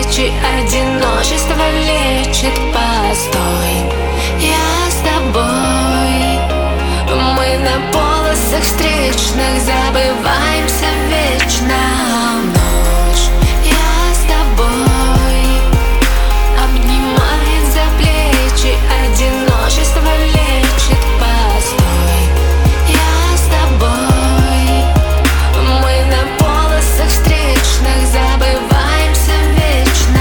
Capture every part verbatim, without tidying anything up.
плечи, одиночество лечит постой. Я с тобой, мы на полосах встречных забываемся вечно. Ночь, я с тобой, обнимает за плечи, одиночество лечит постой. Я с тобой, мы на полосах встречных забываемся вечно.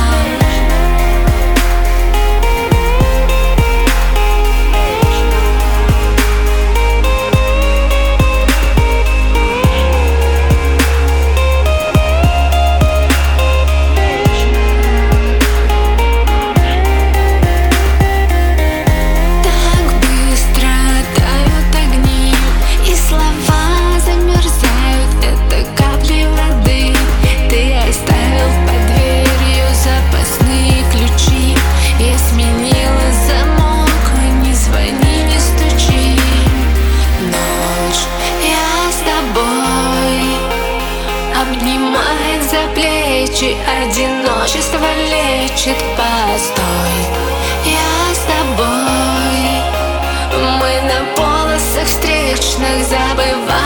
Так быстро тают огни, и слова замерзают, это капли воды. Ты оставил под дверью запасные ключи. Я сменила замок, не звони, не стучи. Ночь, я с тобой, обнимает за плечи, одиночество лечит постой. Я с тобой, мы на полосах встречных забываем.